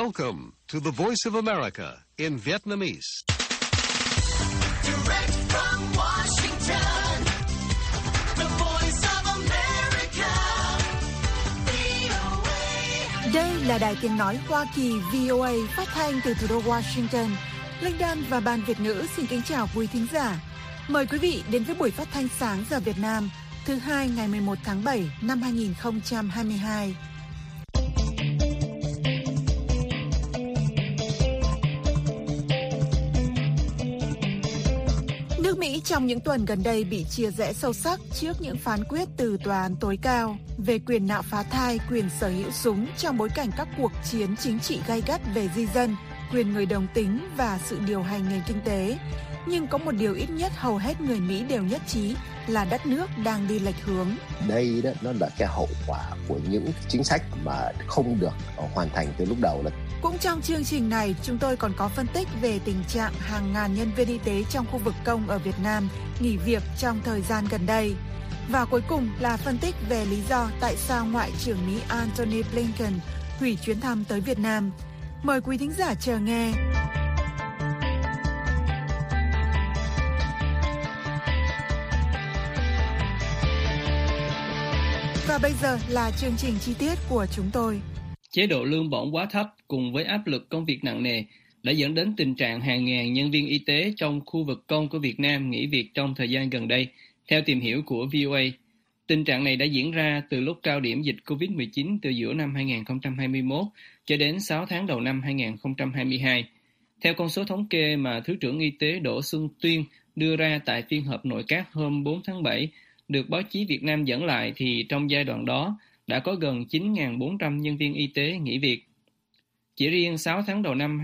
Welcome to the Voice of America in Vietnamese. Direct from Washington, the Voice of America, VOA. Đây là đài tiếng nói Hoa Kỳ VOA phát thanh từ thủ đô Washington. Linh Đan và Ban Việt ngữ xin kính chào quý thính giả. Mời quý vị đến với buổi phát thanh sáng giờ Việt Nam, thứ Hai ngày 11 tháng 7 năm 2022. Nước Mỹ trong những tuần gần đây bị chia rẽ sâu sắc trước những phán quyết từ Tòa án tối cao về quyền nạo phá thai, quyền sở hữu súng trong bối cảnh các cuộc chiến chính trị gay gắt về di dân, quyền người đồng tính và sự điều hành nền kinh tế. Nhưng có một điều ít nhất hầu hết người Mỹ đều nhất trí là đất nước đang đi lệch hướng. Đây đó nó là cái hậu quả của những chính sách mà không được hoàn thành từ lúc đầu. Cũng trong chương trình này, chúng tôi còn có phân tích về tình trạng hàng ngàn nhân viên y tế trong khu vực công ở Việt Nam nghỉ việc trong thời gian gần đây. Và cuối cùng là phân tích về lý do tại sao Ngoại trưởng Mỹ Antony Blinken hủy chuyến thăm tới Việt Nam. Mời quý thính giả chờ nghe. Và bây giờ là chương trình chi tiết của chúng tôi. Chế độ lương bổng quá thấp cùng với áp lực công việc nặng nề đã dẫn đến tình trạng hàng ngàn nhân viên y tế trong khu vực công của Việt Nam nghỉ việc trong thời gian gần đây, theo tìm hiểu của VOA. Tình trạng này đã diễn ra từ lúc cao điểm dịch COVID-19 từ giữa năm 2021 cho đến 6 tháng đầu năm 2022. Theo con số thống kê mà Thứ trưởng Y tế Đỗ Xuân Tuyên đưa ra tại phiên họp nội các hôm 4 tháng 7, được báo chí Việt Nam dẫn lại thì trong giai đoạn đó đã có gần 9.400 nhân viên y tế nghỉ việc. Chỉ riêng 6 tháng đầu năm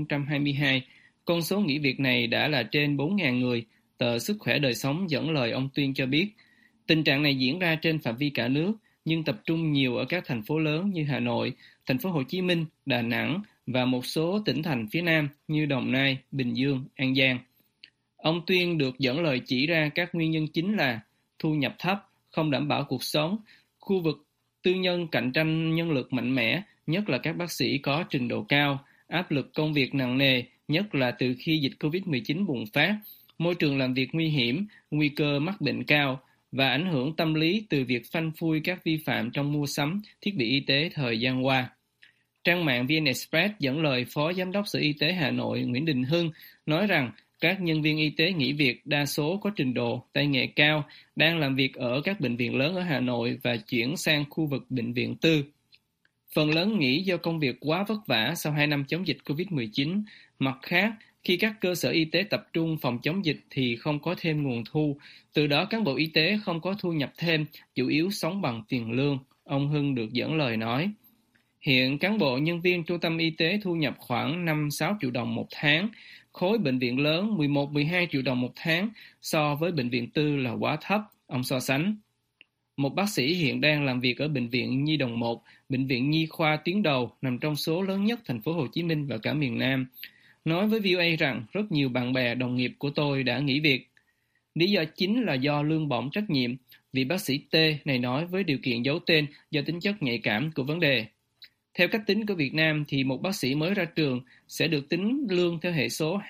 2022, con số nghỉ việc này đã là trên 4.000 người, tờ Sức khỏe đời sống dẫn lời ông Tuyên cho biết. Tình trạng này diễn ra trên phạm vi cả nước, nhưng tập trung nhiều ở các thành phố lớn như Hà Nội, thành phố Hồ Chí Minh, Đà Nẵng và một số tỉnh thành phía Nam như Đồng Nai, Bình Dương, An Giang. Ông Tuyên được dẫn lời chỉ ra các nguyên nhân chính là thu nhập thấp, không đảm bảo cuộc sống, khu vực tư nhân cạnh tranh nhân lực mạnh mẽ, nhất là các bác sĩ có trình độ cao, áp lực công việc nặng nề, nhất là từ khi dịch COVID-19 bùng phát, môi trường làm việc nguy hiểm, nguy cơ mắc bệnh cao và ảnh hưởng tâm lý từ việc phanh phui các vi phạm trong mua sắm thiết bị y tế thời gian qua. Trang mạng VN Express dẫn lời Phó Giám đốc Sở Y tế Hà Nội Nguyễn Đình Hưng nói rằng các nhân viên y tế nghỉ việc đa số có trình độ, tay nghề cao, đang làm việc ở các bệnh viện lớn ở Hà Nội và chuyển sang khu vực bệnh viện tư. Phần lớn nghỉ do công việc quá vất vả sau 2 năm chống dịch COVID-19. Mặt khác, khi các cơ sở y tế tập trung phòng chống dịch thì không có thêm nguồn thu, từ đó cán bộ y tế không có thu nhập thêm, chủ yếu sống bằng tiền lương, ông Hưng được dẫn lời nói. Hiện cán bộ nhân viên trung tâm y tế thu nhập khoảng 5-6 triệu đồng một tháng, khối bệnh viện lớn 11-12 triệu đồng một tháng, so với bệnh viện tư là quá thấp, ông so sánh. Một bác sĩ hiện đang làm việc ở Bệnh viện Nhi Đồng 1, bệnh viện nhi khoa tuyến đầu nằm trong số lớn nhất thành phố Hồ Chí Minh và cả miền Nam, nói với VOA rằng rất nhiều bạn bè đồng nghiệp của tôi đã nghỉ việc. Lý do chính là do lương bổng trách nhiệm, vị bác sĩ T này nói với điều kiện giấu tên do tính chất nhạy cảm của vấn đề. Theo cách tính của Việt Nam thì một bác sĩ mới ra trường sẽ được tính lương theo hệ số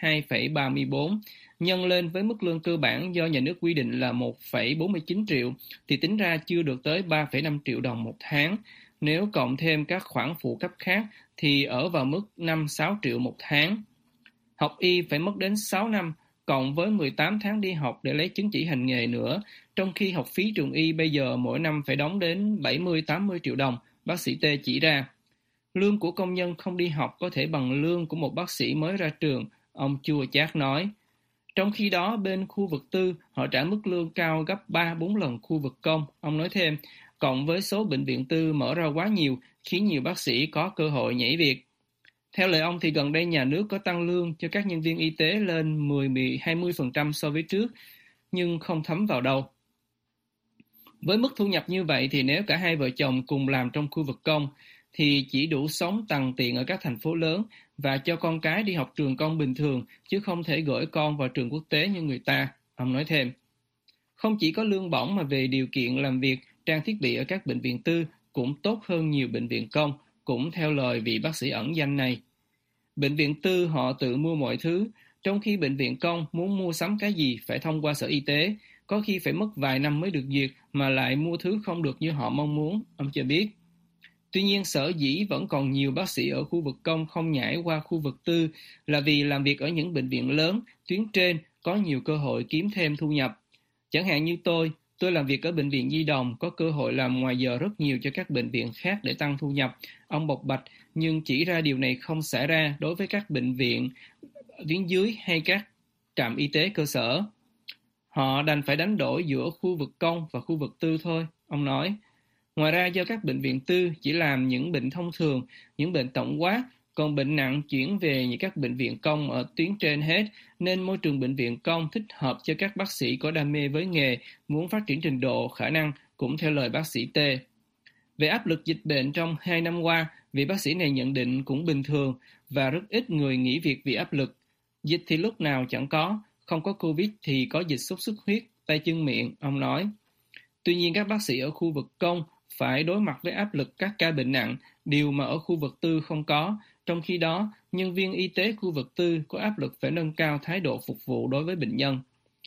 2,34, nhân lên với mức lương cơ bản do nhà nước quy định là 1,49 triệu thì tính ra chưa được tới 3,5 triệu đồng một tháng. Nếu cộng thêm các khoản phụ cấp khác thì ở vào mức 5-6 triệu một tháng. Học y phải mất đến 6 năm, cộng với 18 tháng đi học để lấy chứng chỉ hành nghề nữa, trong khi học phí trường y bây giờ mỗi năm phải đóng đến 70-80 triệu đồng, bác sĩ T chỉ ra. Lương của công nhân không đi học có thể bằng lương của một bác sĩ mới ra trường, ông Chua Chát nói. Trong khi đó, bên khu vực tư, họ trả mức lương cao gấp 3-4 lần khu vực công, ông nói thêm, cộng với số bệnh viện tư mở ra quá nhiều, khiến nhiều bác sĩ có cơ hội nhảy việc. Theo lời ông thì gần đây nhà nước có tăng lương cho các nhân viên y tế lên 10-20% so với trước, nhưng không thấm vào đâu. Với mức thu nhập như vậy thì nếu cả hai vợ chồng cùng làm trong khu vực công, thì chỉ đủ sống tằn tiện ở các thành phố lớn và cho con cái đi học trường công bình thường, chứ không thể gửi con vào trường quốc tế như người ta, ông nói thêm. Không chỉ có lương bổng mà về điều kiện làm việc, trang thiết bị ở các bệnh viện tư cũng tốt hơn nhiều bệnh viện công, cũng theo lời vị bác sĩ ẩn danh này. Bệnh viện tư họ tự mua mọi thứ, trong khi bệnh viện công muốn mua sắm cái gì phải thông qua sở y tế, có khi phải mất vài năm mới được duyệt mà lại mua thứ không được như họ mong muốn, ông cho biết. Tuy nhiên, sở dĩ vẫn còn nhiều bác sĩ ở khu vực công không nhảy qua khu vực tư là vì làm việc ở những bệnh viện lớn, tuyến trên có nhiều cơ hội kiếm thêm thu nhập. Chẳng hạn như tôi làm việc ở bệnh viện Nhi đồng, có cơ hội làm ngoài giờ rất nhiều cho các bệnh viện khác để tăng thu nhập, ông bộc bạch, nhưng chỉ ra điều này không xảy ra đối với các bệnh viện tuyến dưới hay các trạm y tế cơ sở. Họ đành phải đánh đổi giữa khu vực công và khu vực tư thôi, ông nói. Ngoài ra, do các bệnh viện tư chỉ làm những bệnh thông thường, những bệnh tổng quát, còn bệnh nặng chuyển về những các bệnh viện công ở tuyến trên hết, nên môi trường bệnh viện công thích hợp cho các bác sĩ có đam mê với nghề, muốn phát triển trình độ, khả năng, cũng theo lời bác sĩ T. Về áp lực dịch bệnh trong 2 năm qua, vị bác sĩ này nhận định cũng bình thường và rất ít người nghỉ việc vì áp lực. Dịch thì lúc nào chẳng có, không có Covid thì có dịch sốt xuất huyết, tay chân miệng, ông nói. Tuy nhiên, các bác sĩ ở khu vực công phải đối mặt với áp lực các ca bệnh nặng, điều mà ở khu vực tư không có. Trong khi đó, nhân viên y tế khu vực tư có áp lực phải nâng cao thái độ phục vụ đối với bệnh nhân.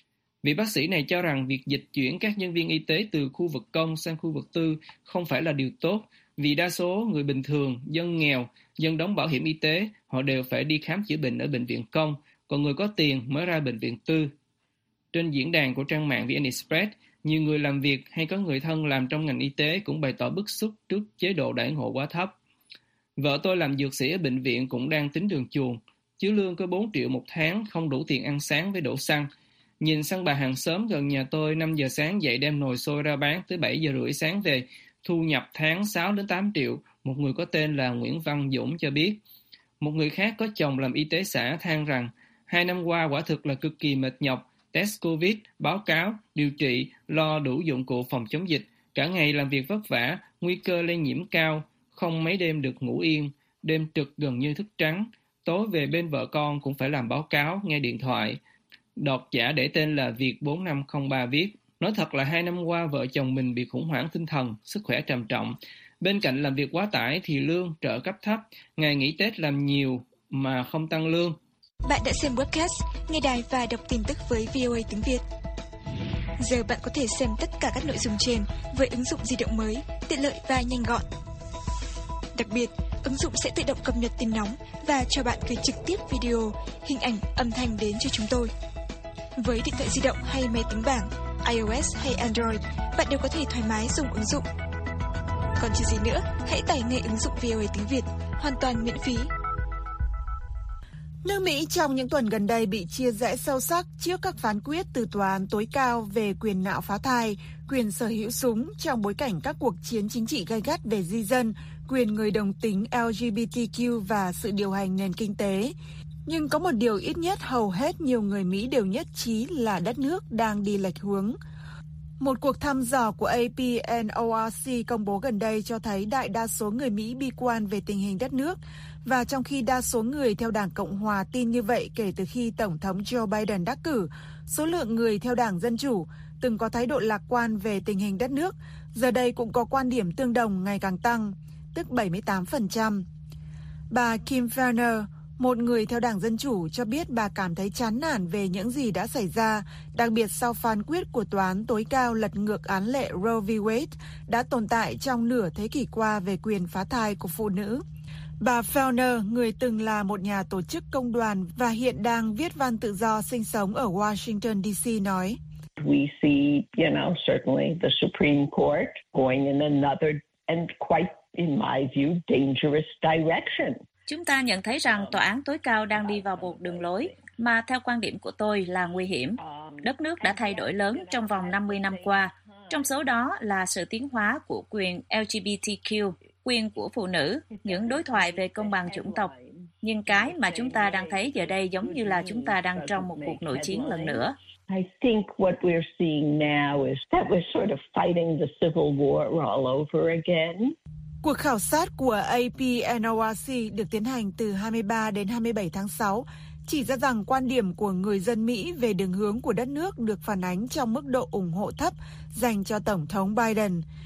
Vị bác sĩ này cho rằng việc dịch chuyển các nhân viên y tế từ khu vực công sang khu vực tư không phải là điều tốt, vì đa số người bình thường, dân nghèo, dân đóng bảo hiểm y tế, họ đều phải đi khám chữa bệnh ở bệnh viện công, còn người có tiền mới ra bệnh viện tư. Trên diễn đàn của trang mạng VN Express, nhiều người làm việc hay có người thân làm trong ngành y tế cũng bày tỏ bức xúc trước chế độ đãi ngộ quá thấp. Vợ tôi làm dược sĩ ở bệnh viện cũng đang tính đường chuồn, chứ lương có 4 triệu một tháng, không đủ tiền ăn sáng với đổ xăng. Nhìn sang bà hàng xóm gần nhà tôi 5 giờ sáng dậy đem nồi xôi ra bán tới 7 giờ rưỡi sáng về, thu nhập tháng 6 đến 8 triệu, một người có tên là Nguyễn Văn Dũng cho biết. Một người khác có chồng làm y tế xã than rằng 2 năm qua quả thực là cực kỳ mệt nhọc, test Covid, báo cáo, điều trị, lo đủ dụng cụ phòng chống dịch, cả ngày làm việc vất vả, nguy cơ lây nhiễm cao, không mấy đêm được ngủ yên, đêm trực gần như thức trắng, tối về bên vợ con cũng phải làm báo cáo, nghe điện thoại. Độc giả để tên là Việt 4503 viết, nói thật là 2 năm qua vợ chồng mình bị khủng hoảng tinh thần, sức khỏe trầm trọng. Bên cạnh làm việc quá tải thì lương, trợ cấp thấp, ngày nghỉ Tết làm nhiều mà không tăng lương. Bạn đã xem webcast, nghe đài và đọc tin tức với VOA tiếng Việt. Giờ bạn có thể xem tất cả các nội dung trên với ứng dụng di động mới, tiện lợi và nhanh gọn. Đặc biệt, ứng dụng sẽ tự động cập nhật tin nóng và cho bạn gửi trực tiếp video, hình ảnh, âm thanh đến cho chúng tôi. Với điện thoại di động hay máy tính bảng, iOS hay Android, bạn đều có thể thoải mái dùng ứng dụng. Còn chờ gì nữa, hãy tải ngay ứng dụng VOA tiếng Việt, hoàn toàn miễn phí. Nước Mỹ trong những tuần gần đây bị chia rẽ sâu sắc trước các phán quyết từ tòa án tối cao về quyền nạo phá thai, quyền sở hữu súng trong bối cảnh các cuộc chiến chính trị gay gắt về di dân, quyền người đồng tính LGBTQ và sự điều hành nền kinh tế. Nhưng có một điều ít nhất hầu hết nhiều người Mỹ đều nhất trí là đất nước đang đi lệch hướng. Một cuộc thăm dò của AP&ORC công bố gần đây cho thấy đại đa số người Mỹ bi quan về tình hình đất nước, và trong khi đa số người theo Đảng Cộng Hòa tin như vậy kể từ khi Tổng thống Joe Biden đắc cử, số lượng người theo Đảng Dân Chủ từng có thái độ lạc quan về tình hình đất nước, giờ đây cũng có quan điểm tương đồng ngày càng tăng, tức 78%. Bà Kim Farner, một người theo Đảng Dân Chủ, cho biết bà cảm thấy chán nản về những gì đã xảy ra, đặc biệt sau phán quyết của Tòa án tối cao lật ngược án lệ Roe v. Wade đã tồn tại trong nửa thế kỷ qua về quyền phá thai của phụ nữ. Bà Farner, người từng là một nhà tổ chức công đoàn và hiện đang viết văn tự do sinh sống ở Washington, D.C. nói, We see, certainly the Supreme Court going in another and quite, in my view, dangerous direction. Chúng ta nhận thấy rằng tòa án tối cao đang đi vào một đường lối mà theo quan điểm của tôi là nguy hiểm. Đất nước đã thay đổi lớn trong vòng 50 năm qua, trong số đó là sự tiến hóa của quyền LGBTQ, quyền của phụ nữ, những đối thoại về công bằng chủng tộc. Nhưng cái mà chúng ta đang thấy giờ đây giống như là chúng ta đang trong một cuộc nội chiến lần nữa. I think what we're seeing now is that we're sort of fighting the Civil War all over again. Cuộc khảo sát của AP&ORC được tiến hành từ 23 đến 27 tháng 6 chỉ ra rằng quan điểm của người dân Mỹ về đường hướng của đất nước được phản ánh trong mức độ ủng hộ thấp dành cho Tổng thống Biden.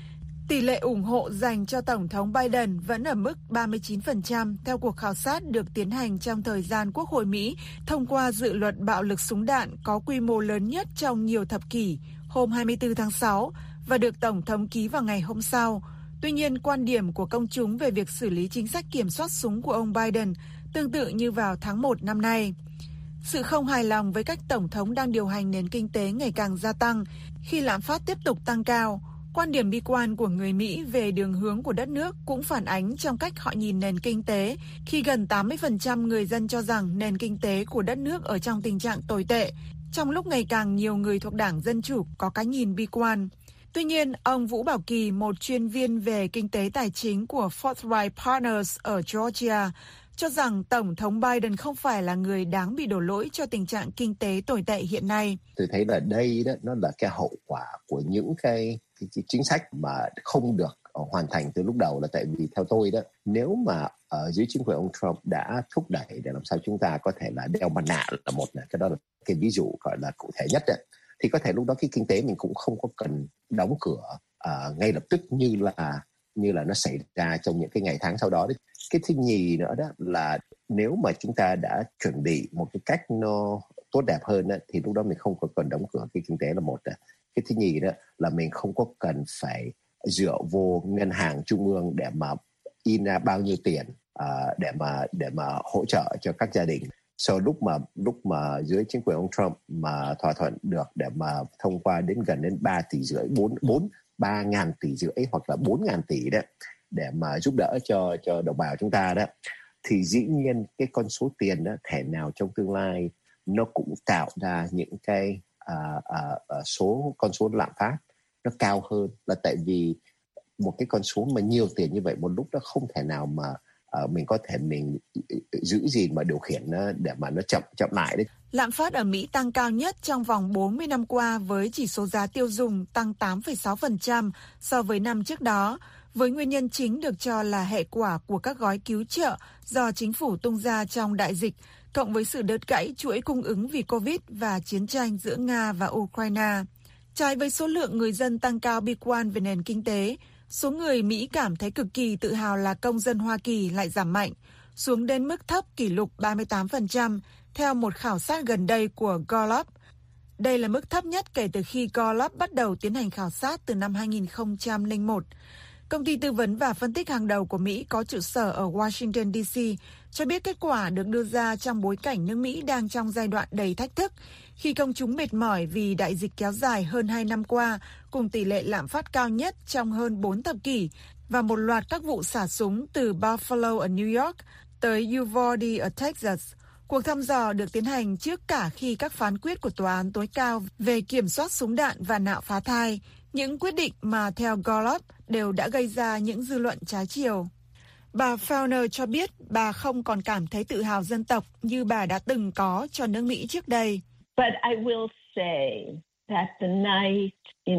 Tỷ lệ ủng hộ dành cho Tổng thống Biden vẫn ở mức 39% theo cuộc khảo sát được tiến hành trong thời gian Quốc hội Mỹ thông qua dự luật bạo lực súng đạn có quy mô lớn nhất trong nhiều thập kỷ hôm 24 tháng 6 và được Tổng thống ký vào ngày hôm sau. Tuy nhiên, quan điểm của công chúng về việc xử lý chính sách kiểm soát súng của ông Biden tương tự như vào tháng 1 năm nay. Sự không hài lòng với cách Tổng thống đang điều hành nền kinh tế ngày càng gia tăng khi lạm phát tiếp tục tăng cao. Quan điểm bi quan của người Mỹ về đường hướng của đất nước cũng phản ánh trong cách họ nhìn nền kinh tế, khi gần 80% người dân cho rằng nền kinh tế của đất nước ở trong tình trạng tồi tệ, trong lúc ngày càng nhiều người thuộc Đảng Dân Chủ có cái nhìn bi quan. Tuy nhiên, ông Vũ Bảo Kỳ, một chuyên viên về kinh tế tài chính của Forthright Partners ở Georgia, cho rằng Tổng thống Biden không phải là người đáng bị đổ lỗi cho tình trạng kinh tế tồi tệ hiện nay. Tôi thấy là đây đó nó là cái hậu quả của những cái chính sách mà không được hoàn thành từ lúc đầu. Là tại vì theo tôi đó, nếu mà ở dưới chính quyền ông Trump đã thúc đẩy để làm sao chúng ta có thể là đeo mặt nạ là một này, cái đó là cái ví dụ gọi là cụ thể nhất đấy. Thì có thể lúc đó cái kinh tế mình cũng không có cần đóng cửa ngay lập tức như là nó xảy ra trong những cái ngày tháng sau đó đấy. Cái thứ nhì nữa đó là nếu mà chúng ta đã chuẩn bị một cái cách nó tốt đẹp hơn đó, thì lúc đó mình không có cần đóng cửa cái kinh tế là một. Cái thứ nhì đó là mình không có cần phải dựa vô ngân hàng trung ương để mà in ra bao nhiêu tiền để mà hỗ trợ cho các gia đình. Sau lúc mà dưới chính quyền ông Trump mà thỏa thuận được để mà thông qua đến gần đến 3,5 tỷ, 3.000 tỷ rưỡi hoặc là 4.000 tỷ đó để mà giúp đỡ cho đồng bào chúng ta đó, thì dĩ nhiên cái con số tiền đó thể nào trong tương lai nó cũng tạo ra những cái con số lạm phát nó cao hơn, là tại vì một cái con số mà nhiều tiền như vậy một lúc đó không thể nào mà mình có thể mình giữ gì mà điều khiển nó để mà nó chậm lại đấy. Lạm phát ở Mỹ tăng cao nhất trong vòng 40 năm qua với chỉ số giá tiêu dùng tăng 8,6% so với năm trước đó, với nguyên nhân chính được cho là hệ quả của các gói cứu trợ do chính phủ tung ra trong đại dịch, cộng với sự đứt gãy chuỗi cung ứng vì Covid và chiến tranh giữa Nga và Ukraine. Trái với số lượng người dân tăng cao bi quan về nền kinh tế, số người Mỹ cảm thấy cực kỳ tự hào là công dân Hoa Kỳ lại giảm mạnh, xuống đến mức thấp kỷ lục 38%, theo một khảo sát gần đây của Gallup. Đây là mức thấp nhất kể từ khi Gallup bắt đầu tiến hành khảo sát từ năm 2001. Công ty tư vấn và phân tích hàng đầu của Mỹ có trụ sở ở Washington, D.C. cho biết kết quả được đưa ra trong bối cảnh nước Mỹ đang trong giai đoạn đầy thách thức, khi công chúng mệt mỏi vì đại dịch kéo dài hơn 2 năm qua, cùng tỷ lệ lạm phát cao nhất trong hơn 4 thập kỷ, và một loạt các vụ xả súng từ Buffalo ở New York tới Uvalde ở Texas. Cuộc thăm dò được tiến hành trước cả khi các phán quyết của Tòa án tối cao về kiểm soát súng đạn và nạo phá thai, những quyết định mà theo Gallup đều đã gây ra những dư luận trái chiều. Bà Fauner cho biết bà không còn cảm thấy tự hào dân tộc như bà đã từng có cho nước Mỹ trước đây. But I will say that the night in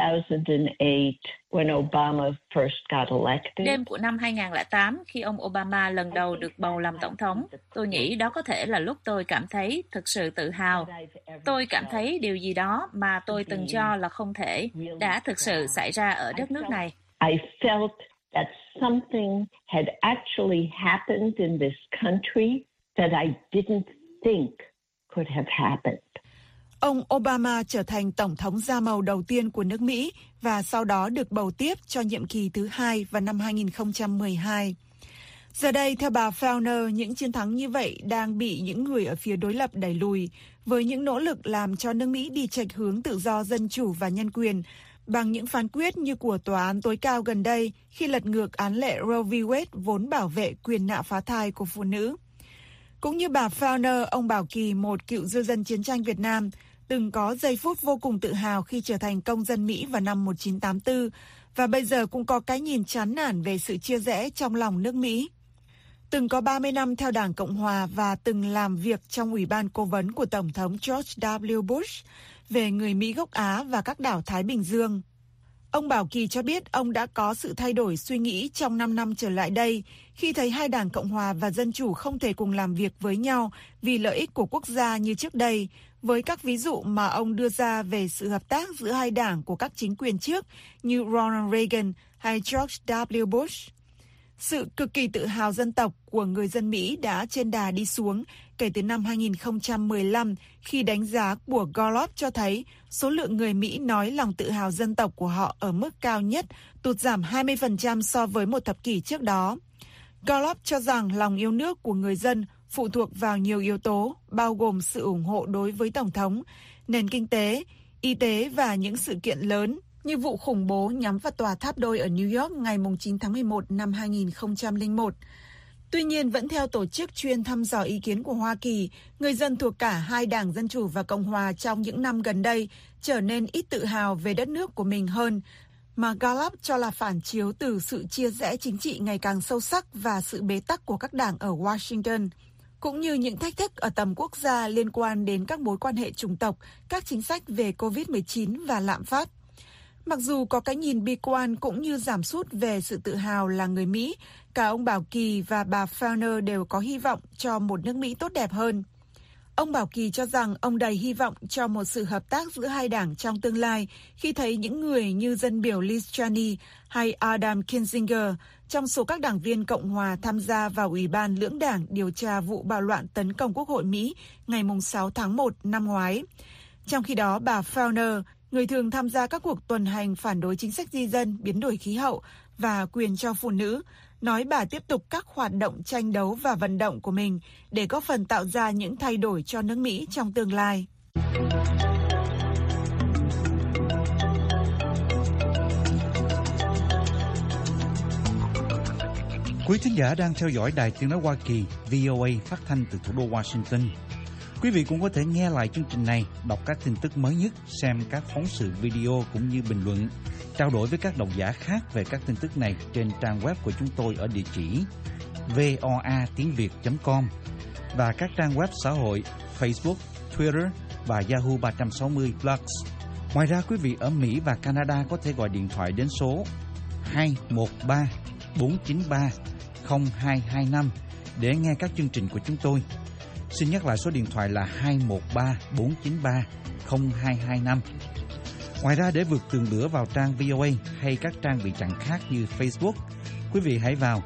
2008 when Obama first got elected. Đêm của năm 2008 khi ông Obama lần đầu được bầu làm tổng thống, tôi nghĩ đó có thể là lúc tôi cảm thấy thực sự tự hào. Tôi cảm thấy điều gì đó mà tôi từng cho là không thể đã thực sự xảy ra ở đất nước này. I felt that something had actually happened in this country that I didn't think could have happened. Ông Obama trở thành tổng thống da màu đầu tiên của nước Mỹ và sau đó được bầu tiếp cho nhiệm kỳ thứ 2 vào năm 2012. Giờ đây, theo bà Fauner, những chiến thắng như vậy đang bị những người ở phía đối lập đẩy lùi, với những nỗ lực làm cho nước Mỹ đi chệch hướng tự do, dân chủ và nhân quyền, bằng những phán quyết như của Tòa án tối cao gần đây khi lật ngược án lệ Roe v. Wade vốn bảo vệ quyền nạo phá thai của phụ nữ. Cũng như bà Fauner, ông Bảo Kỳ, một cựu diêu dân chiến tranh Việt Nam, từng có giây phút vô cùng tự hào khi trở thành công dân Mỹ vào năm 1984 và bây giờ cũng có cái nhìn chán nản về sự chia rẽ trong lòng nước Mỹ. Từng có 30 năm theo Đảng Cộng Hòa và từng làm việc trong Ủy ban Cố vấn của Tổng thống George W. Bush về người Mỹ gốc Á và các đảo Thái Bình Dương. Ông Bảo Kỳ cho biết ông đã có sự thay đổi suy nghĩ trong 5 năm trở lại đây khi thấy hai đảng Cộng hòa và Dân chủ không thể cùng làm việc với nhau vì lợi ích của quốc gia như trước đây, với các ví dụ mà ông đưa ra về sự hợp tác giữa hai đảng của các chính quyền trước như Ronald Reagan hay George W. Bush. Sự cực kỳ tự hào dân tộc của người dân Mỹ đã trên đà đi xuống kể từ năm 2015 khi đánh giá của Gallup cho thấy số lượng người Mỹ nói lòng tự hào dân tộc của họ ở mức cao nhất, tụt giảm 20% so với một thập kỷ trước đó. Gallup cho rằng lòng yêu nước của người dân phụ thuộc vào nhiều yếu tố, bao gồm sự ủng hộ đối với Tổng thống, nền kinh tế, y tế và những sự kiện lớn như vụ khủng bố nhắm vào tòa tháp đôi ở New York ngày 9 tháng 11 năm 2001. Tuy nhiên, vẫn theo tổ chức chuyên thăm dò ý kiến của Hoa Kỳ, người dân thuộc cả hai đảng Dân chủ và Cộng hòa trong những năm gần đây trở nên ít tự hào về đất nước của mình hơn, mà Gallup cho là phản chiếu từ sự chia rẽ chính trị ngày càng sâu sắc và sự bế tắc của các đảng ở Washington, cũng như những thách thức ở tầm quốc gia liên quan đến các mối quan hệ chủng tộc, các chính sách về COVID-19 và lạm phát. Mặc dù có cái nhìn bi quan cũng như giảm sút về sự tự hào là người Mỹ, cả ông Bảo Kỳ và bà Fauner đều có hy vọng cho một nước Mỹ tốt đẹp hơn. Ông Bảo Kỳ cho rằng ông đầy hy vọng cho một sự hợp tác giữa hai đảng trong tương lai khi thấy những người như dân biểu Liz Cheney hay Adam Kinzinger trong số các đảng viên Cộng hòa tham gia vào Ủy ban lưỡng đảng điều tra vụ bạo loạn tấn công Quốc hội Mỹ ngày 6 tháng 1 năm ngoái. Trong khi đó, bà Fauner, người thường tham gia các cuộc tuần hành phản đối chính sách di dân, biến đổi khí hậu và quyền cho phụ nữ, nói bà tiếp tục các hoạt động tranh đấu và vận động của mình để góp phần tạo ra những thay đổi cho nước Mỹ trong tương lai. Quý thính giả đang theo dõi Đài Tiếng nói Hoa Kỳ VOA phát thanh từ thủ đô Washington. Quý vị cũng có thể nghe lại chương trình này, đọc các tin tức mới nhất, xem các phóng sự video cũng như bình luận, trao đổi với các độc giả khác về các tin tức này trên trang web của chúng tôi ở địa chỉ voatiengviet.com và các trang web xã hội Facebook, Twitter và Yahoo 360 Plus. Ngoài ra, quý vị ở Mỹ và Canada có thể gọi điện thoại đến số 213-493-0225 để nghe các chương trình của chúng tôi. Xin nhắc lại số điện thoại là 213-493-0225. Ngoài ra, để vượt tường lửa vào trang VOA hay các trang bị chặn khác như Facebook, quý vị hãy vào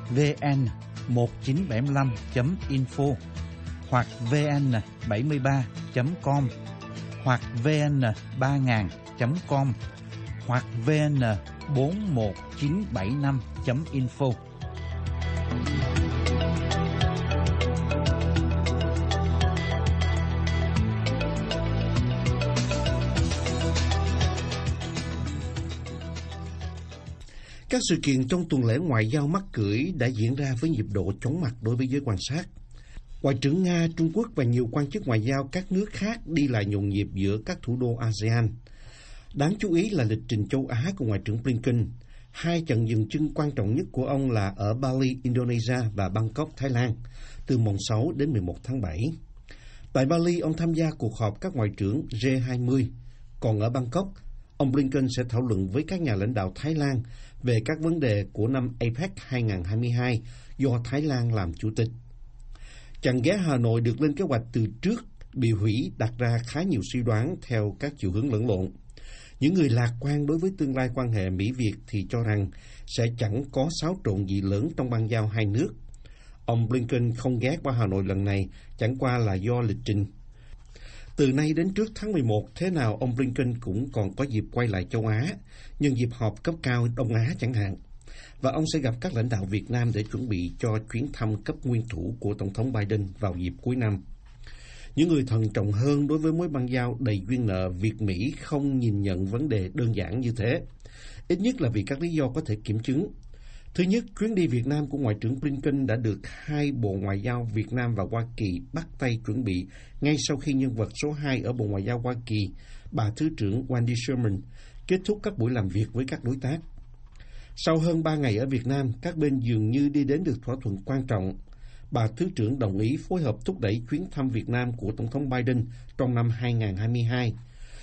vn1975.info hoặc vn73.com hoặc vn3000.com hoặc vn41975.info. Các sự kiện trong tuần lễ ngoại giao mắc cưỡi đã diễn ra với nhịp độ chóng mặt đối với giới quan sát. Ngoại trưởng Nga, Trung Quốc và nhiều quan chức ngoại giao các nước khác đi lại nhộn nhịp giữa các thủ đô ASEAN. Đáng chú ý là lịch trình châu Á của Ngoại trưởng Blinken. Hai trận dừng chân quan trọng nhất của ông là ở Bali, Indonesia và Bangkok, Thái Lan, từ mùng 6 đến 11 tháng 7. Tại Bali, ông tham gia cuộc họp các ngoại trưởng G20. Còn ở Bangkok, ông Blinken sẽ thảo luận với các nhà lãnh đạo Thái Lan về các vấn đề của năm APEC 2022 do Thái Lan làm chủ tịch. Chặng ghé Hà Nội được lên kế hoạch từ trước, bị hủy, đặt ra khá nhiều suy đoán theo các chiều hướng lẫn lộn. Những người lạc quan đối với tương lai quan hệ Mỹ-Việt thì cho rằng sẽ chẳng có xáo trộn gì lớn trong bang giao hai nước. Ông Blinken không ghé qua Hà Nội lần này chẳng qua là do lịch trình. Từ nay đến trước tháng 11, thế nào ông Blinken cũng còn có dịp quay lại châu Á, nhân dịp họp cấp cao Đông Á chẳng hạn. Và ông sẽ gặp các lãnh đạo Việt Nam để chuẩn bị cho chuyến thăm cấp nguyên thủ của Tổng thống Biden vào dịp cuối năm. Những người thận trọng hơn đối với mối bang giao đầy duyên nợ Việt-Mỹ không nhìn nhận vấn đề đơn giản như thế, ít nhất là vì các lý do có thể kiểm chứng. Thứ nhất, chuyến đi Việt Nam của Ngoại trưởng Blinken đã được hai Bộ Ngoại giao Việt Nam và Hoa Kỳ bắt tay chuẩn bị ngay sau khi nhân vật số 2 ở Bộ Ngoại giao Hoa Kỳ, bà Thứ trưởng Wendy Sherman, kết thúc các buổi làm việc với các đối tác. Sau hơn 3 ngày ở Việt Nam, các bên dường như đi đến được thỏa thuận quan trọng. Bà Thứ trưởng đồng ý phối hợp thúc đẩy chuyến thăm Việt Nam của Tổng thống Biden trong năm 2022.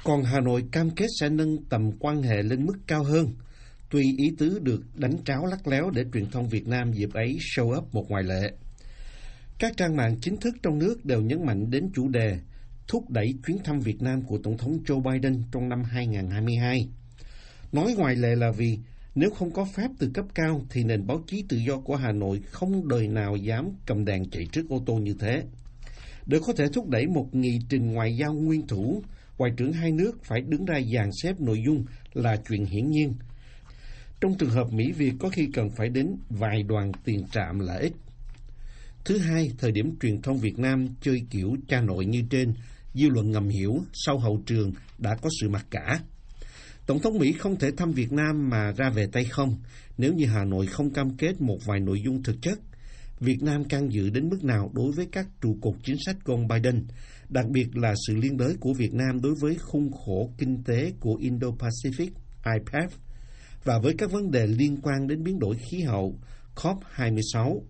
Còn Hà Nội cam kết sẽ nâng tầm quan hệ lên mức cao hơn. Tuy ý tứ được đánh tráo lắc léo để truyền thông Việt Nam dịp ấy show up một ngoại lệ. Các trang mạng chính thức trong nước đều nhấn mạnh đến chủ đề thúc đẩy chuyến thăm Việt Nam của Tổng thống Joe Biden trong năm 2022. Nói ngoại lệ là vì nếu không có phép từ cấp cao thì nền báo chí tự do của Hà Nội không đời nào dám cầm đèn chạy trước ô tô như thế. Để có thể thúc đẩy một nghị trình ngoại giao nguyên thủ, ngoại trưởng hai nước phải đứng ra dàn xếp nội dung là chuyện hiển nhiên. Trong trường hợp Mỹ Việt có khi cần phải đến vài đoàn tiền trạm là ít. Thứ hai, thời điểm truyền thông Việt Nam chơi kiểu cha nội như trên, dư luận ngầm hiểu sau hậu trường đã có sự mặc cả. Tổng thống Mỹ không thể thăm Việt Nam mà ra về tay không nếu như Hà Nội không cam kết một vài nội dung thực chất. Việt Nam can dự đến mức nào đối với các trụ cột chính sách của ông Biden, đặc biệt là sự liên đới của Việt Nam đối với khung khổ kinh tế của Indo-Pacific, IPEF, và với các vấn đề liên quan đến biến đổi khí hậu, COP26.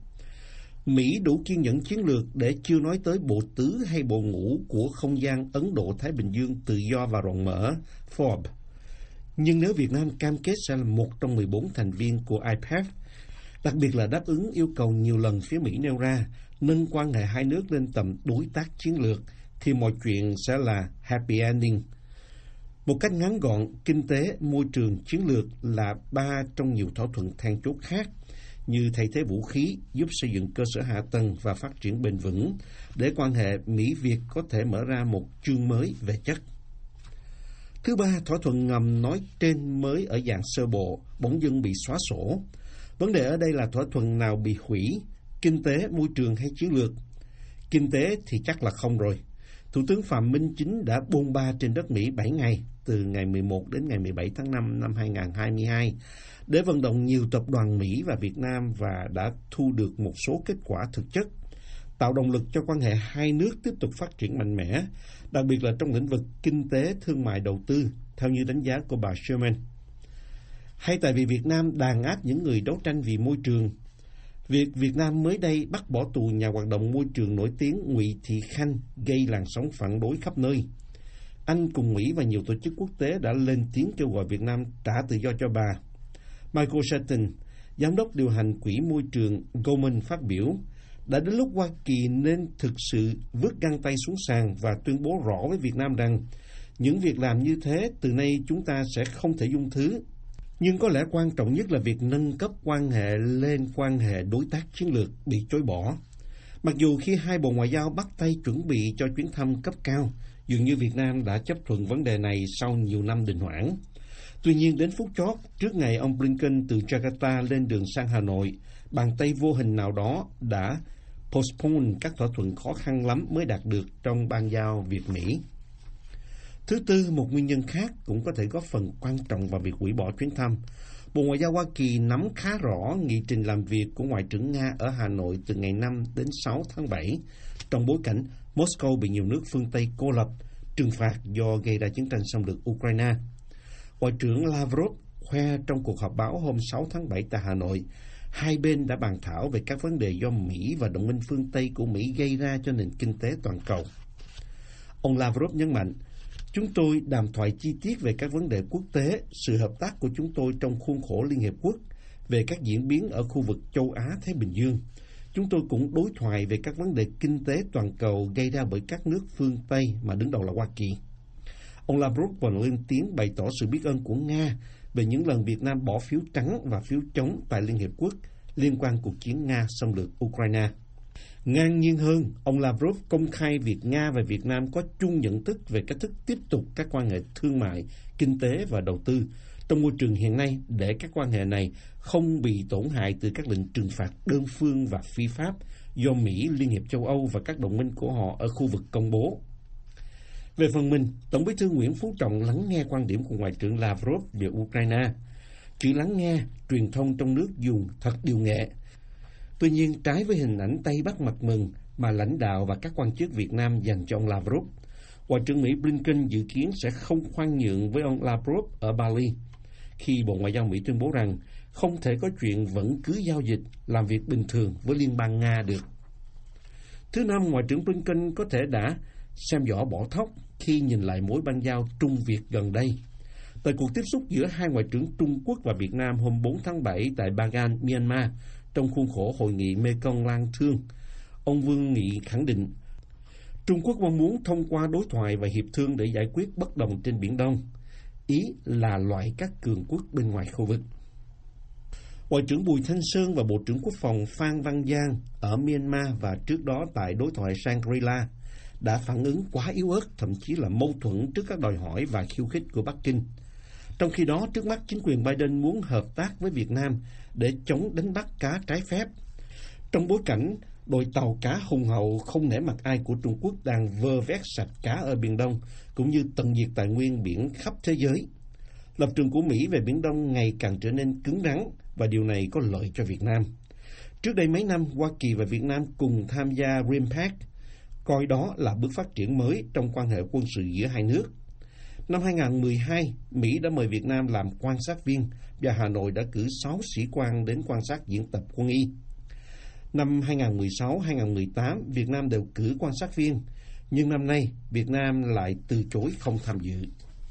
Mỹ đủ kiên nhẫn chiến lược để chưa nói tới bộ tứ hay bộ ngũ của không gian Ấn Độ-Thái Bình Dương tự do và rộng mở, FORB. Nhưng nếu Việt Nam cam kết sẽ là một trong 14 thành viên của IPEF, đặc biệt là đáp ứng yêu cầu nhiều lần phía Mỹ nêu ra, nâng quan hệ hai nước lên tầm đối tác chiến lược, thì mọi chuyện sẽ là happy ending. Một cách ngắn gọn, kinh tế, môi trường, chiến lược là ba trong nhiều thỏa thuận then chốt khác, như thay thế vũ khí, giúp xây dựng cơ sở hạ tầng và phát triển bền vững, để quan hệ Mỹ-Việt có thể mở ra một chương mới về chất. Thứ ba, thỏa thuận ngầm nói trên mới ở dạng sơ bộ, bỗng dưng bị xóa sổ. Vấn đề ở đây là thỏa thuận nào bị hủy, kinh tế, môi trường hay chiến lược? Kinh tế thì chắc là không rồi. Thủ tướng Phạm Minh Chính đã bôn ba trên đất Mỹ 7 ngày, từ ngày 11 đến ngày 17 tháng 5 năm 2022, để vận động nhiều tập đoàn Mỹ và Việt Nam và đã thu được một số kết quả thực chất, tạo động lực cho quan hệ hai nước tiếp tục phát triển mạnh mẽ, đặc biệt là trong lĩnh vực kinh tế, thương mại, đầu tư, theo như đánh giá của bà Sherman. Hay tại vì Việt Nam đàn áp những người đấu tranh vì môi trường. Việc Việt Nam mới đây bắt bỏ tù nhà hoạt động môi trường nổi tiếng Ngụy Thị Khanh gây làn sóng phản đối khắp nơi. Anh cùng Mỹ và nhiều tổ chức quốc tế đã lên tiếng kêu gọi Việt Nam trả tự do cho bà. Michael Shelton, giám đốc điều hành quỹ môi trường Goldman phát biểu, đã đến lúc Hoa Kỳ nên thực sự vứt găng tay xuống sàn và tuyên bố rõ với Việt Nam rằng những việc làm như thế từ nay chúng ta sẽ không thể dung thứ. Nhưng có lẽ quan trọng nhất là việc nâng cấp quan hệ lên quan hệ đối tác chiến lược bị chối bỏ. Mặc dù khi hai bộ ngoại giao bắt tay chuẩn bị cho chuyến thăm cấp cao, dường như Việt Nam đã chấp thuận vấn đề này sau nhiều năm đình hoãn. Tuy nhiên đến phút chót, trước ngày ông Blinken từ Jakarta lên đường sang Hà Nội, bàn tay vô hình nào đó đã postpone các thỏa thuận khó khăn lắm mới đạt được trong ban giao Việt-Mỹ. Thứ tư, một nguyên nhân khác cũng có thể góp phần quan trọng vào việc hủy bỏ chuyến thăm. Bộ Ngoại giao Hoa Kỳ nắm khá rõ nghị trình làm việc của Ngoại trưởng Nga ở Hà Nội từ ngày 5 đến 6 tháng 7, trong bối cảnh Moscow bị nhiều nước phương Tây cô lập, trừng phạt do gây ra chiến tranh xâm lược Ukraine. Ngoại trưởng Lavrov khoe trong cuộc họp báo hôm 6 tháng 7 tại Hà Nội, hai bên đã bàn thảo về các vấn đề do Mỹ và đồng minh phương Tây của Mỹ gây ra cho nền kinh tế toàn cầu. Ông Lavrov nhấn mạnh, chúng tôi đàm thoại chi tiết về các vấn đề quốc tế, sự hợp tác của chúng tôi trong khuôn khổ Liên Hiệp Quốc, về các diễn biến ở khu vực châu Á-Thái Bình Dương. Chúng tôi cũng đối thoại về các vấn đề kinh tế toàn cầu gây ra bởi các nước phương Tây mà đứng đầu là Hoa Kỳ. Ông Lavrov còn lên tiếng bày tỏ sự biết ơn của Nga về những lần Việt Nam bỏ phiếu trắng và phiếu chống tại Liên Hiệp Quốc liên quan cuộc chiến Nga xâm lược Ukraine. Ngang nhiên hơn, ông Lavrov công khai việc Nga và Việt Nam có chung nhận thức về cách thức tiếp tục các quan hệ thương mại, kinh tế và đầu tư trong môi trường hiện nay để các quan hệ này không bị tổn hại từ các lệnh trừng phạt đơn phương và phi pháp do Mỹ, Liên hiệp châu Âu và các đồng minh của họ ở khu vực công bố. Về phần mình, Tổng bí thư Nguyễn Phú Trọng lắng nghe quan điểm của Ngoại trưởng Lavrov về Ukraine. Chữ lắng nghe, truyền thông trong nước dùng thật điều nghệ. Tuy nhiên, trái với hình ảnh Tây Bắc mặt mừng mà lãnh đạo và các quan chức Việt Nam dành cho ông Lavrov, Ngoại trưởng Mỹ Blinken dự kiến sẽ không khoan nhượng với ông Lavrov ở Bali, khi Bộ Ngoại giao Mỹ tuyên bố rằng không thể có chuyện vẫn cứ giao dịch, làm việc bình thường với Liên bang Nga được. Thứ năm, Ngoại trưởng Blinken có thể đã xem vỏ bỏ thóc khi nhìn lại mối bang giao Trung Việt gần đây. Tại cuộc tiếp xúc giữa hai ngoại trưởng Trung Quốc và Việt Nam hôm 4 tháng 7 tại Bagan, Myanmar, trong khuôn khổ hội nghị Mekong Lan Thương, ông Vương Nghị khẳng định Trung Quốc mong muốn thông qua đối thoại và hiệp thương để giải quyết bất đồng trên Biển Đông, ý là loại các cường quốc bên ngoài khu vực. Ngoại trưởng Bùi Thanh Sơn và Bộ trưởng Quốc phòng Phan Văn Giang ở Myanmar và trước đó tại đối thoại Shangri-La đã phản ứng quá yếu ớt, thậm chí là mâu thuẫn trước các đòi hỏi và khiêu khích của Bắc Kinh. Trong khi đó, trước mắt chính quyền Biden muốn hợp tác với Việt Nam để chống đánh bắt cá trái phép. Trong bối cảnh đội tàu cá hùng hậu không nể mặt ai của Trung Quốc đang vơ vét sạch cá ở Biển Đông, cũng như tận diệt tài nguyên biển khắp thế giới. Lập trường của Mỹ về Biển Đông ngày càng trở nên cứng rắn và điều này có lợi cho Việt Nam. Trước đây mấy năm, Hoa Kỳ và Việt Nam cùng tham gia RIMPAC, coi đó là bước phát triển mới trong quan hệ quân sự giữa hai nước. Năm 2012, Mỹ đã mời Việt Nam làm quan sát viên và Hà Nội đã cử 6 sĩ quan đến quan sát diễn tập quân y. Năm 2016-2018, Việt Nam đều cử quan sát viên, nhưng năm nay Việt Nam lại từ chối không tham dự.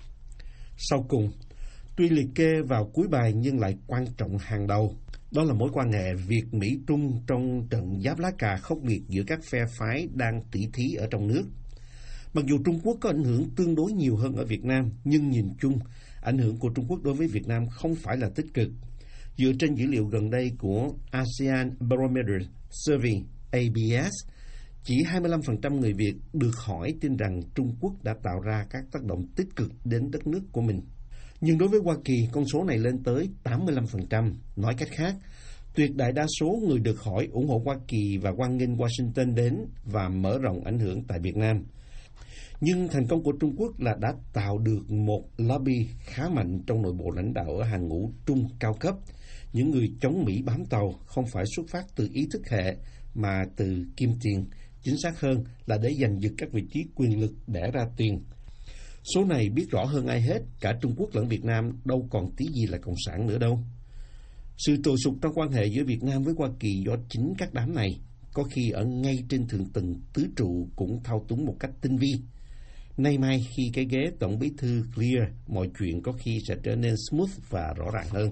Sau cùng, tuy liệt kê vào cuối bài nhưng lại quan trọng hàng đầu, đó là mối quan hệ Việt-Mỹ-Trung trong trận giáp lá cà khốc liệt giữa các phe phái đang tỉ thí ở trong nước. Mặc dù Trung Quốc có ảnh hưởng tương đối nhiều hơn ở Việt Nam, nhưng nhìn chung, ảnh hưởng của Trung Quốc đối với Việt Nam không phải là tích cực. Dựa trên dữ liệu gần đây của ASEAN Barometer Survey ABS, chỉ 25% người Việt được hỏi tin rằng Trung Quốc đã tạo ra các tác động tích cực đến đất nước của mình. Nhưng đối với Hoa Kỳ, con số này lên tới 85%. Nói cách khác, tuyệt đại đa số người được hỏi ủng hộ Hoa Kỳ và hoan nghênh Washington đến và mở rộng ảnh hưởng tại Việt Nam. Nhưng thành công của Trung Quốc là đã tạo được một lobby khá mạnh trong nội bộ lãnh đạo ở hàng ngũ trung cao cấp. Những người chống Mỹ bám tàu không phải xuất phát từ ý thức hệ mà từ kim tiền, chính xác hơn là để giành giật các vị trí quyền lực đẻ ra tiền. Số này biết rõ hơn ai hết, cả Trung Quốc lẫn Việt Nam đâu còn tí gì là cộng sản nữa đâu. Sự trồi sụt trong quan hệ giữa Việt Nam với Hoa Kỳ do chính các đám này, có khi ở ngay trên thượng tầng tứ trụ cũng thao túng một cách tinh vi. Nay mai khi cái ghế Tổng Bí thư clear, mọi chuyện có khi sẽ trở nên smooth và rõ ràng hơn.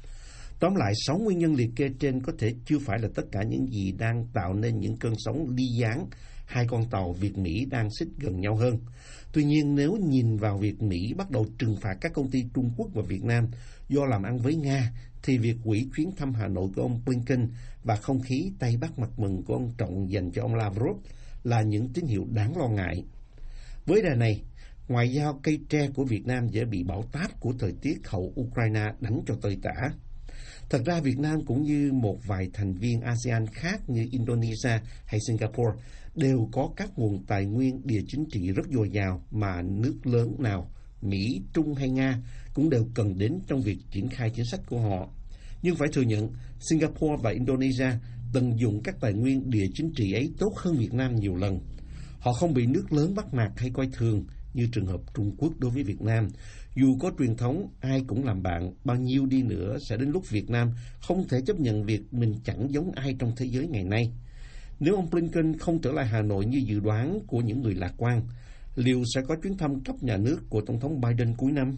Tóm lại, 6 nguyên nhân liệt kê trên có thể chưa phải là tất cả những gì đang tạo nên những cơn sóng ly gián hai con tàu Việt-Mỹ đang xích gần nhau hơn. Tuy nhiên, nếu nhìn vào việc Mỹ bắt đầu trừng phạt các công ty Trung Quốc và Việt Nam do làm ăn với Nga, thì việc hủy chuyến thăm Hà Nội của ông Blinken và không khí tay bắt mặt mừng của ông Trọng dành cho ông Lavrov là những tín hiệu đáng lo ngại. Với đà này, ngoại giao cây tre của Việt Nam dễ bị bão táp của thời tiết hậu Ukraine đánh cho tơi tả. Thật ra Việt Nam cũng như một vài thành viên ASEAN khác như Indonesia hay Singapore đều có các nguồn tài nguyên địa chính trị rất dồi dào mà nước lớn nào, Mỹ, Trung hay Nga cũng đều cần đến trong việc triển khai chính sách của họ. Nhưng phải thừa nhận, Singapore và Indonesia tận dụng các tài nguyên địa chính trị ấy tốt hơn Việt Nam nhiều lần. Họ không bị nước lớn bắt nạt hay coi thường như trường hợp Trung Quốc đối với Việt Nam. Dù có truyền thống ai cũng làm bạn, bao nhiêu đi nữa sẽ đến lúc Việt Nam không thể chấp nhận việc mình chẳng giống ai trong thế giới ngày nay. Nếu ông Blinken không trở lại Hà Nội như dự đoán của những người lạc quan, liệu sẽ có chuyến thăm cấp nhà nước của Tổng thống Biden cuối năm?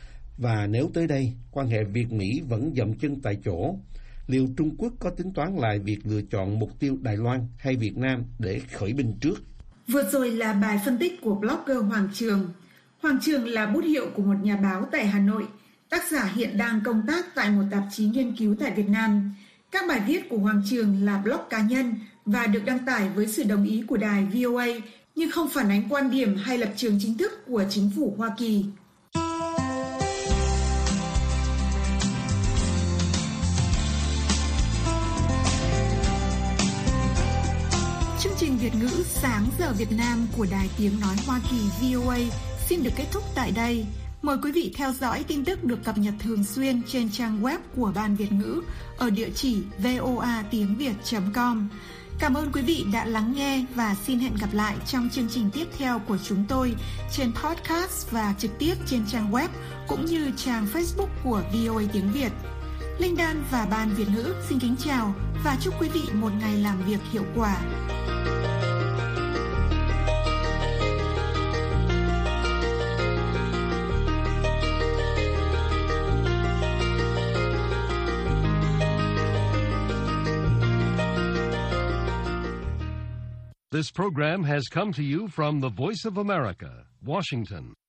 Và nếu tới đây, quan hệ Việt-Mỹ vẫn dậm chân tại chỗ, liệu Trung Quốc có tính toán lại việc lựa chọn mục tiêu Đài Loan hay Việt Nam để khởi binh trước? Vừa rồi là bài phân tích của blogger Hoàng Trường. Hoàng Trường là bút hiệu của một nhà báo tại Hà Nội. Tác giả hiện đang công tác tại một tạp chí nghiên cứu tại Việt Nam. Các bài viết của Hoàng Trường là blog cá nhân và được đăng tải với sự đồng ý của đài VOA, nhưng không phản ánh quan điểm hay lập trường chính thức của chính phủ Hoa Kỳ. Chương trình Việt ngữ Sáng giờ Việt Nam của Đài Tiếng Nói Hoa Kỳ VOA xin được kết thúc tại đây. Mời quý vị theo dõi tin tức được cập nhật thường xuyên trên trang web của Ban Việt ngữ ở địa chỉ voatiengviet.com. Cảm ơn quý vị đã lắng nghe và xin hẹn gặp lại trong chương trình tiếp theo của chúng tôi trên podcast và trực tiếp trên trang web cũng như trang Facebook của VOA Tiếng Việt. Linh Đan và Ban Việt ngữ xin kính chào và chúc quý vị một ngày làm việc hiệu quả. This program has come to you from the Voice of America, Washington.